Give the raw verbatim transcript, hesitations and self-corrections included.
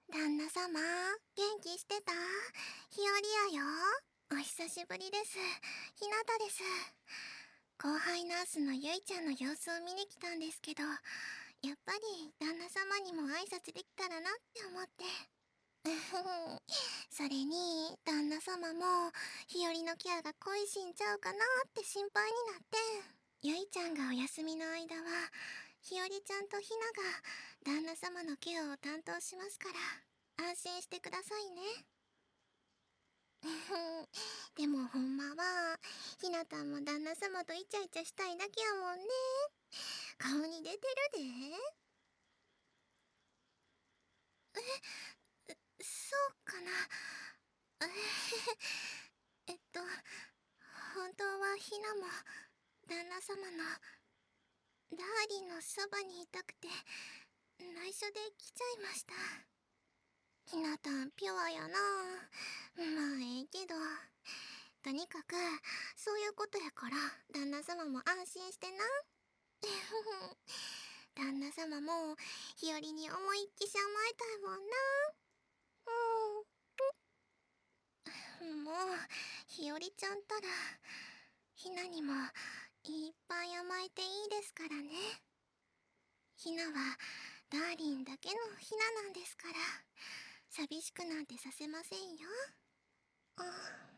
旦那様、元気してた？日和やよ。お久しぶりです。ひなたです。後輩ナースのゆいちゃんの様子を見に来たんですけど、やっぱり旦那様にも挨拶できたらなって思って。それに、旦那様も日和のケアが恋しんちゃうかなって心配になって。ゆいちゃんがお休みの間は、日和ちゃんとひなが旦那様のケアを担当しますから、安心してくださいね。でもほんまは、ひなたんも旦那様とイチャイチャしたいだけやもんね。顔に出てるで。え、そうかな。えっと、本当はひなも旦那様のダーリンのそばにいたくて内緒で来ちゃいました。ひなたんピュアやな。まあええけど、とにかくそういうことやから旦那様も安心してな。旦那様も日和に思いっきし甘えたいもんな。うん。もう日和ちゃんたらひなにもいっぱい甘えていいですからね。ひなはダーリンだけのひななんですから、寂しくなんてさせませんよ。あ